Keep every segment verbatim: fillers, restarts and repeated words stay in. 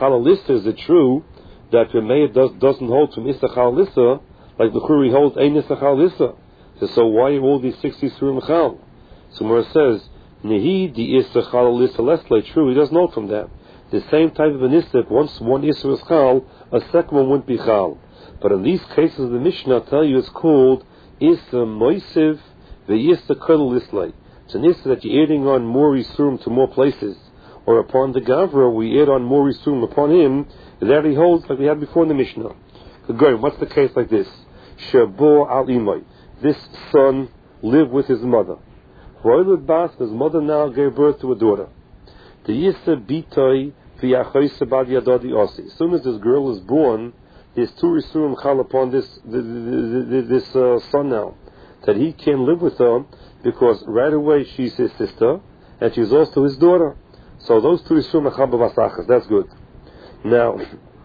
chalalisa, is it true that Rameir does, doesn't hold from Issa chalalisa, like the Churi holds Ein Issa chalalisa? So, so why are all these sixty Surim chal? So Mora says, Nehi di Issa chalalisa lesle, true, he doesn't hold from that. The same type of an Issa, if once one Issa was chal, a second one wouldn't be chal. But in these cases, the Mishnah tell you it's called Issa Moisiv ve'Issa Kodel Islay. It's an Issa that you're adding on more Yisurim to more places. Or upon the Gavra, we add on more Yisurim upon him, that he holds like we had before in the Mishnah. Good. What's the case like this? Shabo al Imay. This son lived with his mother. Roilud Bas, his mother now gave birth to a daughter. The Issa Bitoi v'Yachoyse Bad Yadodi Osi. As soon as this girl is born, there's two Yisurim chal upon this this uh, son now, that he can't live with her because right away she's his sister and she's also his daughter. So those two Yisurim are chal b'vasachas. That's good. Now,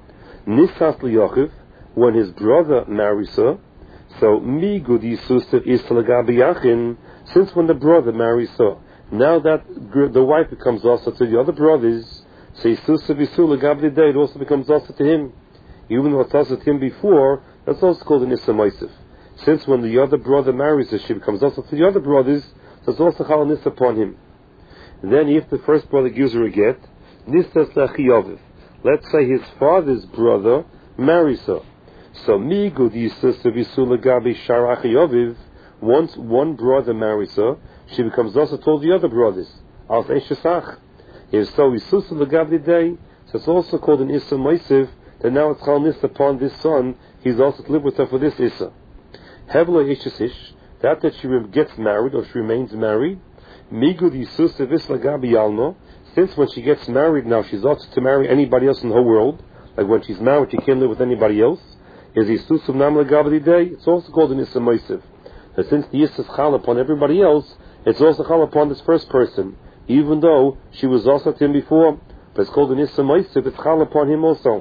Nisas liYachiv, when his brother marries her, so mi gud Yisusiv is lagabi Yachin. Since when the brother marries her, now that the wife becomes also to the other brothers, so Yisusiv Yisul lagabi day, it also becomes also to him. Even though it's also to him before, that's also called an Issa Moisiv. Since when the other brother marries her, she becomes also to the other brothers, so it's also chal Nissa upon him. And then if the first brother gives her a get, Nissas Lachiyoviv. Let's say his father's brother marries her. So mi gud Yisusiv Yisul lagabi Shar Achiyoviv. Once one brother marries her, she becomes also told the other brothers. Al Eishesach. If so, Yisusiv lagabi day, so it's also called an Issa Moisiv. That now it's chal Nissa upon this son, he's also to live with her for this Issa. Hevla Ishesish, that that she gets married or she remains married, Migud Yisusiv Islagabi Yalno, since when she gets married now she's also to marry anybody else in the whole world, like when she's married she can't live with anybody else, is Yisusiv Nam Lagabadi Day, it's also called an Issa Moisiv. And since the Issa is chal upon everybody else, it's also chal upon this first person, even though she was also to him before, but it's called an Issa Moisiv, it's chal upon him also.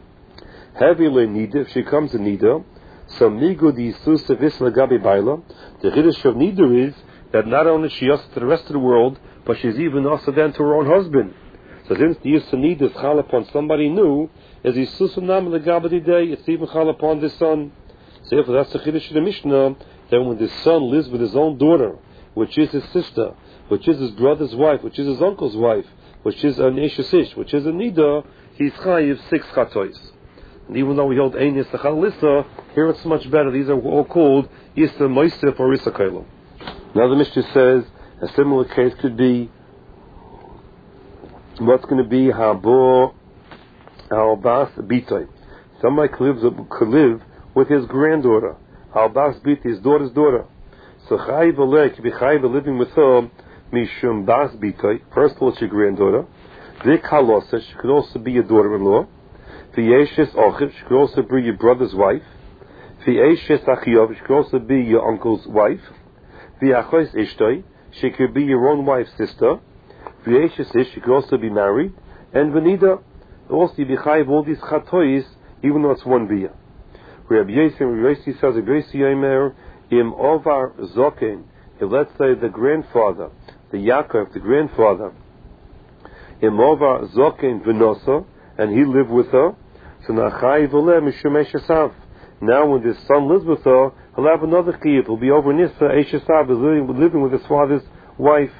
Heavy nida, if she comes in nida, so migu di Yisusiv Islagabi Baila. The chiddush of nida is that not only she also to the rest of the world, but she's even also then to her own husband. So since the Yisusiv nida is chal upon somebody new, as Yisusiv Nam Lagabadi Day, it's even chal upon this son. So therefore that's the chiddush of the Mishnah, that when this son lives with his own daughter, which is his sister, which is his brother's wife, which is his uncle's wife, which is an Eshesish, which is a nida, he's chayiv six chatois. And even though we hold Ein Issa Chalissa, here it's much better. These are all called Issa Moisif or Issa Kailo. Now the Mishnah says a similar case could be what's going to be Habo Albas Bitoy. Somebody could live, could live with his granddaughter. Albas Bitoy, his daughter's daughter. So Chayiv Oleh could be Chayiv living with her Mishum Bas Bitoy. First of all, it's your granddaughter. Vik Halosa, she could also be your daughter-in-law. V'yeshes Ochiv, she could also be your brother's wife. V'yeshes Achiyov, she could also be your uncle's wife. V'yachos Ishtoi, she could be your own wife's sister. V'yeshes Ish, she could also be married. And V'nida, also you be chayiv all these chatois, even though it's one biyah. Rabbi Yossi, Rabbi Yossi says, Rabbi Yossi Yomer, Im Ovar Zoken, if let's say the grandfather, the Yaakov, the grandfather, Im Ovar Zoken V'nosa, and he lived with her, so Nachayiv Oleh Mishum Eshesav. Now when this son lives with her, he'll have another chiyuv. He'll be over Nissa Eshesav, is living, living with his father's wife.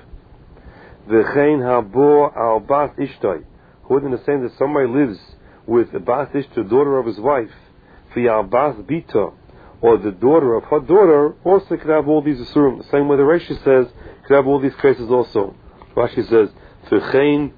V'chein Habo Al Bas Ishtoi. Who wouldn't understand that somebody lives with a Bas Ishtoi, daughter of his wife, V'Al Bas Bita, or the daughter of her daughter, also could have all these asurim. The same way the Rashi says, could have all these cases also. Rashi says, V'chein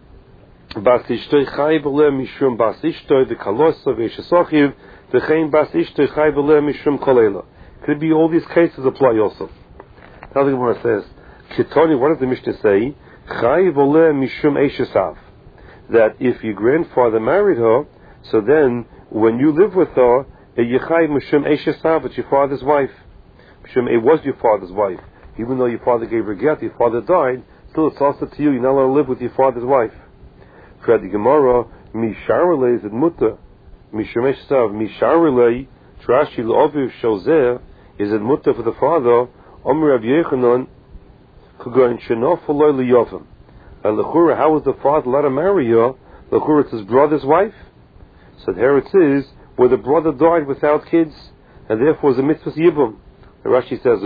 Bas Ishtoi Chayiv Oleh Mishum Bas Ishtoi V'Kalosa V'Eshesochiv V'chein Bas Ishtoi Chayiv Oleh Mishum Kolela. Could be all these cases apply also. Now the Gemara says, Kitoni, what does the Mishnah say? Chayiv Oleh Mishum Eshesav. That if your grandfather married her, so then when you live with her, you chayiv Mishum Eshesav, it's your father's wife. Mishum, it was your father's wife. Even though your father gave her get, your father died, still it's also to you. You're not allowed to live with your father's wife. For the Gemara, Misharele is it mutter. Mishum Eshesav, Misharele, Trashi L'Oviv Shozer, is it mutter for the father, Omer Rav Yechanan, Kugan Shenof Oloi L'Yovim. And L'chura, how was the father allowed to marry her? Look where it's his brother's wife. So here it is, where the brother died without kids, and therefore was a mitzvah yibum. Rashi says,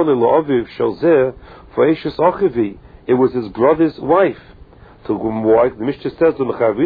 it was his brother's wife. So why? The Mishnah says,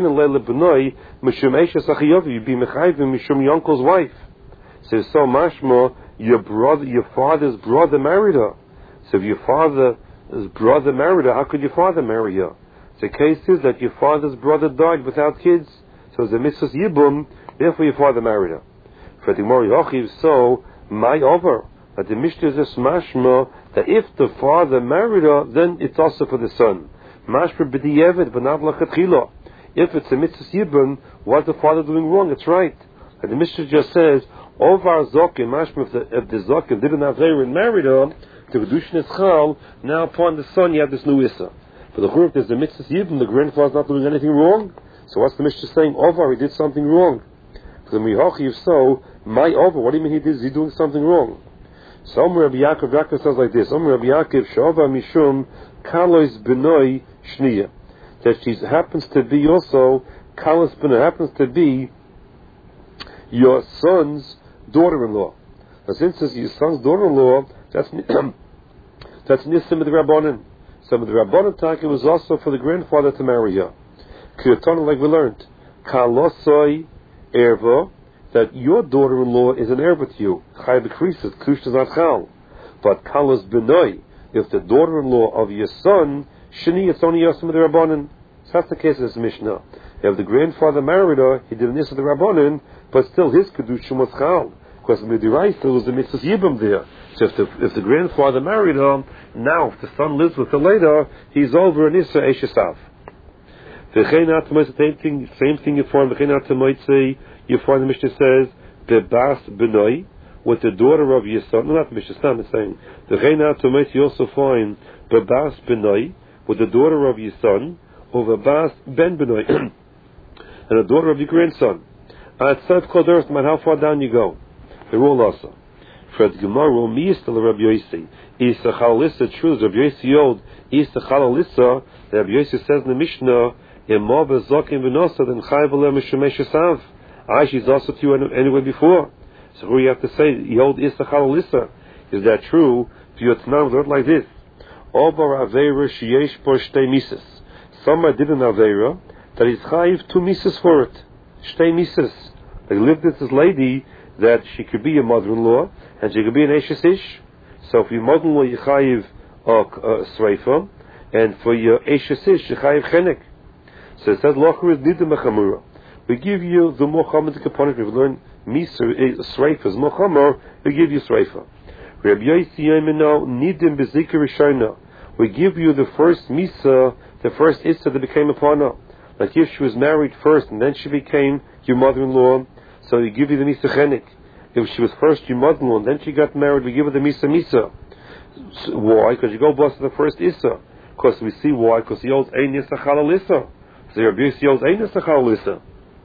you'd be mechayvim mishum your uncle's wife. So so mashma, your brother, your father's brother married her. So if your father's brother married her, how could your father marry her? The case is that your father's brother died without kids, so it's a mitzvah yibum, therefore your father married her. For the Gemara Yochiv, so my over. That the Mishnah is mashma that if the father married her, then it's also for the son. Mashma b'di'evet, but not l'chatchila. If it's a mitzvah yibum, what's the father doing wrong? It's right. And the Mishnah just says, over zokim, mashma, if the, if the zokim didn't have her and married her, the kedushin is chal, now upon the son you have this new issa. For the churuk, there's the mitzvah yibum, the grandfather's not doing anything wrong. So what's the Mishnah saying? Over, he did something wrong. For the mihachiv, so, my over, what do you mean he did? Is he doing something wrong? So Omer Rabbi Yaakov, Yaakov says like this, Omer Rabbi Yaakov, Sh'ova mishum kalos benoi shniya. That she happens to be also, kalos benoi, happens to be your son's daughter-in-law. Now since it's your son's daughter-in-law, that's that's nisim of the Rabbanan. Some of the Rabbanan Taka was also for the grandfather to marry her. Kiyotana, like we learned, kalosoi erva, that your daughter-in-law is an heir with you. Chai b'krisis, kush does not chal. But kalos benoi, if the daughter-in-law of your son, sheni, it's only yosim of the Rabbanan. So that's the case of this Mishnah. If the grandfather married her, he did this of the Rabbanan, but still his kedushim was chal. Because midiraisa was the mitzvah yibum there. So if the, if the grandfather married her, now if the son lives with her later, he's over an issa eshesav. The same thing, same thing you find. The you find the Mishnah says bebas benoi, with the daughter of your son. No, not the Mishnah. It's saying the cheinat you also find bebas benoi, with the daughter of your son, or bebas ben benoi, and the daughter of your grandson. At Sef Kodesh, no matter how far down you go, they're all also. For the Gemara, mi is still Rabbi Yossi. Isa Chalissa, true, Rabbi Yossi old. Isa Chalissa, Rabbi Yossi says in the Mishnah, Imma bezokim v'nosa, then chayv alem mishemesh esav. Ah, she's also to you anyway before. So who you have to say, Yod Isa Chalissa. Is that true? If you have learned like this. Obar Aveira sheyesh por shtei mises. Somebody did an Aveira, that is chayv two mises for it. Shtei mises. They lived with this lady, that she could be a mother-in-law, and she could be an Eshes Ish. So for your mother-in-law, you chayiv a sreifa, and for your Eshes Ish, you chayiv chenek. So it says, Locher is nidem mechamura. We give you the mochamed component. We've learned Misa, sreifa is mochamor, we give you sreifa. Rabbi Yossi Yemeno, nidem bezikah rishona. We give you the first Misa, the first Issa that became upon her. Like if she was married first, and then she became your mother-in-law, so we give you the Misa Chenik. If she was first your mother-in-law, and then she got married, we give her the Misa Misa. So why? Because you go bust the first Issa. Because we see why. Because he owes Ein Issa Chalal Issa. So your abuse owes Ein Issa Chalal Issa.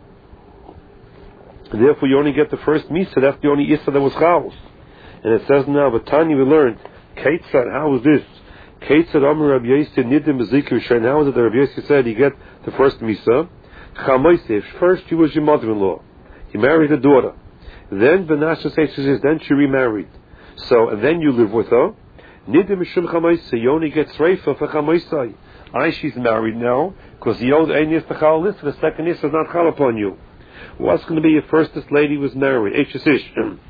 Therefore, you only get the first Misa. That's the only Issa that was Chal. And it says now, but Tanya we learned, Kate said, how is this? Kate said, Amar Rabbi Yossi Nidim Bezikir Shein. How is it that Rabbi Yossi said you get the first Misa? Chamoisef. First, she was your mother-in-law. He married a daughter. Then Benasha says, then she remarried. So, and then you live with her. Nidim Mishum Chamaisa. You only get Sreifa for Chamaisai. I, she's married now, because the old Ein Yis Techal List, the second Yis is not Chal upon you. What's going to be your first this lady was married? Eches Ish.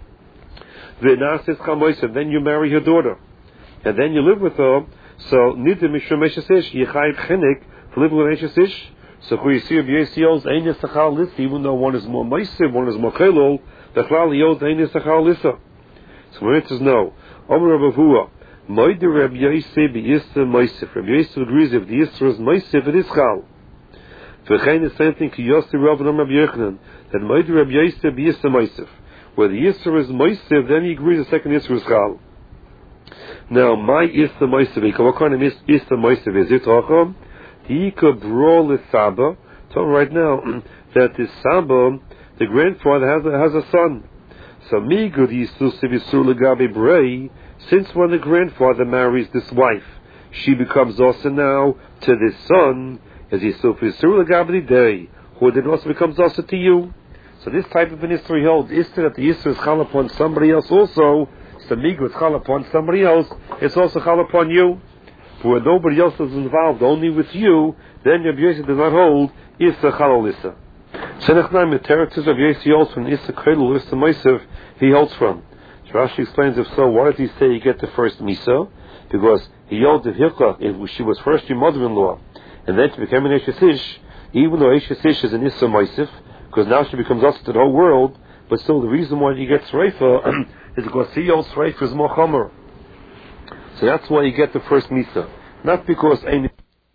Benasha Chamaisa. Then you marry her daughter. And then you live with her. So, Nidim Mishum Eches Ish. Yechayiv Chenik, for living with Eches Ish. So when you see of Yesiel's Ein Yisachal Lissa, even though one is more Maisiv, one is more Chelol, the Chlal Yod Ein Yisachal Lissa. So when it says no, Omer Rabbi Hua, Moide Rabbi Yossi B'Yissa Maisiv. Rabbi Yossi agrees if the Yisra is Maisiv, it is Chal. V'chein the same thing to Yossi Rav and Rabbi Yochanan, that Moide Rabbi Yossi B'Yissa Maisiv. Where the Yisra is Maisiv, then he agrees the second Yisra is Chal. Now, my Yissa Maisiv, what kind of Yissa Maisiv is it, Acham? Ika bro le Saba. Tell right now that this Saba, the grandfather, has a, has a son. So mi good yisus visur legabe brei. Since when the grandfather marries this wife, she becomes also now to this son. As Yisuf Yisur Legabdi Day, who then also becomes also to you. So this type of an Isra he holds, Isra that the Isra is chal upon somebody else also, so Migu is chal upon somebody else, it's also chal upon you. But when nobody else is involved, only with you, then Rabbi Yossi does not hold Isra chal al Isra. Senechnai Meteretus Rabbi Yossi holds from Isra Kedel, Isra Meisev, he holds from. Rashi explains, if so, why does he say you get the first Misa? Because he held the Hilchah, if she was first your mother-in-law, and then she became an Eshes Ish, even though Eshes Ish is an Isra Meisev, because now she becomes us to the whole world, but still the reason why you get Sreifa is because he holds Sreifa is more Chomer. So that's why you get the first Misa. Not because any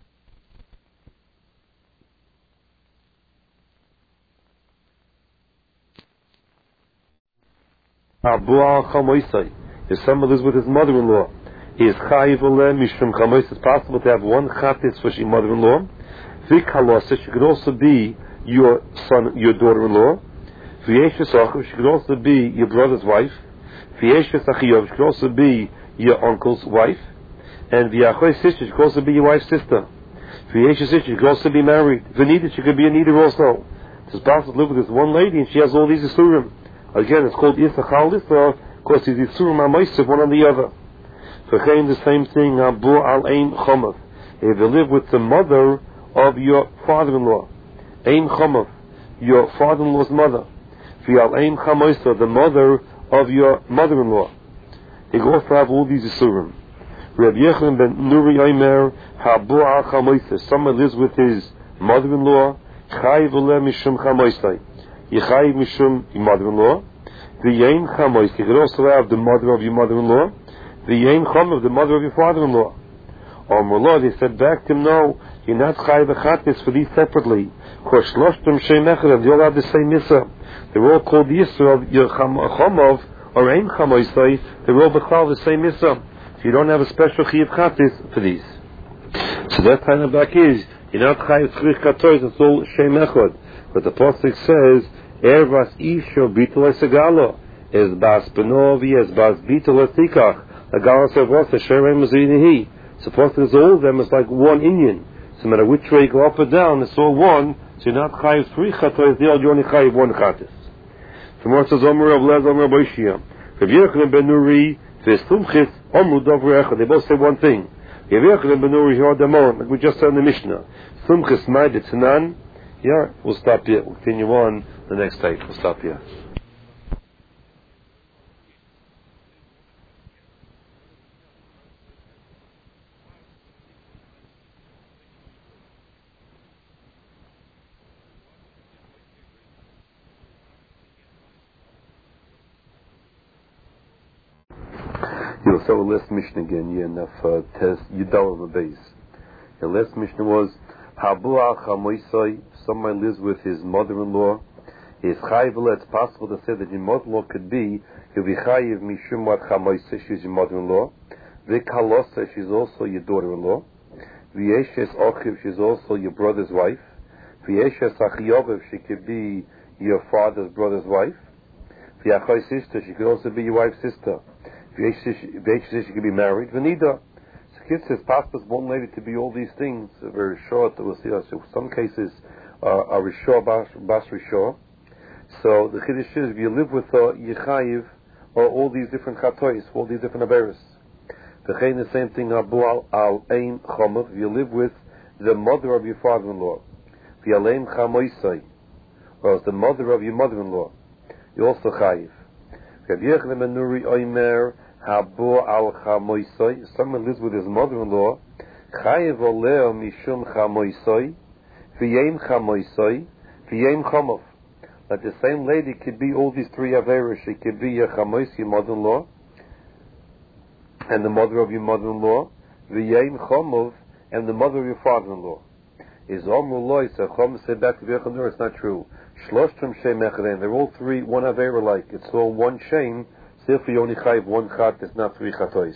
if someone lives with his mother-in-law, he is chayiv oleh mishum chamois. It's possible to have one chatis for your mother-in-law. V'kalasa, she could also be your son, your daughter-in-law. V'yeshes achav, she could also be your brother's wife. V'yeshes achiyov, she could also be your uncle's wife. And v'yachoy sister, she could also be your wife's sister. V'yeshes sister, she could also be married. V'nida, she could be a nida also. It's possible to live with this one lady and she has all these isurim. Again, it's called Isra chal Isra because he's isurim ha'moisiv one on the other. V'chein the same thing, Abu al ein chomav. If you live with the mother of your father-in-law, ein chomav, your father-in-law's mother. V'al ein chamoisa, the mother of your mother-in-law. You also have all these isurim. Rabbi Yechon ben Nuri Omer, Habu al chamoisa. Someone lives with his mother-in-law, chayiv oleh mishum chamoisai. Yechayiv mishum your mother-in-law. The Yain Chamois, you could also have the mother of your mother-in-law. The Yain Chamois, the mother of your father-in-law. Or Mullah, they said back to him, no, you're not chayiv achatis for these separately. Because shloshtem shem echad, they all have the same Yisra. They're all called Yisra of your Chamov, or Yain Chamois, they're all b'chal the same Yisra. So you don't have a special chayiv achatis for these. So that kind of back is, you're not chayiv tzrich katois, it's all shem echad. But the Pasuk says, Ervas isho bitul esegalo, es bas benovi, es bas bitul esikach, agalo sevos, esherem mazinihi. So Pasuk is all of them, it's like one Indian. So no matter which way you go up or down, it's all one, so you're not chayiv three chatois, you're only chayiv one chatis. So more says, Omer of Lez, Omer of Boishia. Rav Yechon ben Nuri, Vestumchis, Omru Dovru Echad, they both say one thing. Rav Yechon ben Nuri, here Damon, like we just said in the Mishnah. Sumchis Maid Tzanan. Yeah, we'll stop here. We'll continue on the next tape. We'll stop here. You'll say the last Mishnah again, yeah, enough uh, test Yudal on the base. The last Mishnah was Habu al chamoisai, someone lives with his mother-in-law. Is chayiv, it's possible to say that your mother-in-law could be, he'll be chayiv mishum wat chamoisai, she's your mother-in-law. V'kalosa, she's also your daughter-in-law. V'yeshes achiv, she's also your brother's wife. V'yeshes achiyov, she could be your father's brother's wife. V'yachoy sister, she could also be your wife's sister. V'yeshes, she could be married. V'nida. It's possible for one lady to be all these things. Very short. We'll see. So some cases uh, are rishor bas, bas rishor. So the chiddush is, if you live with uh, yechayiv or all these different chatois, all these different averis. The the same thing. Abu al al ein chomav. If you live with the mother of your father-in-law, v'alein chamoisai, or as the mother of your mother-in-law, you also chayiv. Rav Yechon ben Nuri Omer. Habu al chamoisai, someone lives with his mother-in-law, chayiv oleh mishum chamoisai, v'yein chamoisai, v'yein chomov. That the same lady could be all these three averas. She could be your chamois, your mother-in-law, and the mother of your mother-in-law, v'yein chomov, and the mother of your father-in-law. Is omru is a chom said back to Yechon, it's not true. Shloshtem shem echadem, they're all three, one avera like. It's all one shame. If you only chayiv one chat, it's not three chatois.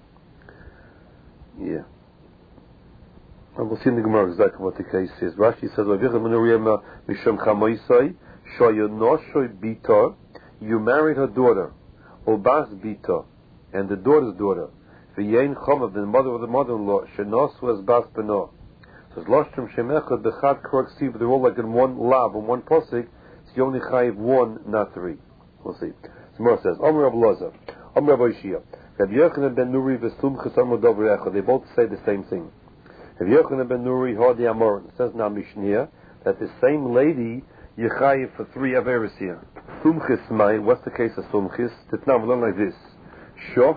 Yeah. And we'll see in the Gemara exactly what the case is. Rashi says, Mishum chamoisai, shoyonoshoi bita, you married her daughter, obas bita, and the daughter's daughter, v'yein chomav, the mother of the mother-in-law, shenos was bas beno. Says Loshtrim Shemechad Bechad Krok Siv. They're all like in one lab, in one posik. So you only chayiv one, not three. We'll see. So Gemara says, Amr Rav Loza, Amr Rav Oishia, Rav Yochanan ben Nuri v'Sumchas Amr Dover Echad. They both say the same thing. Rav Yochanan ben Nuri Hadi Amorin. It says now Mishnah that the same lady Yechayiv for three Averis here. Sumchis Mai. What's the case of Sumchis? It's now we learn like this. Shoch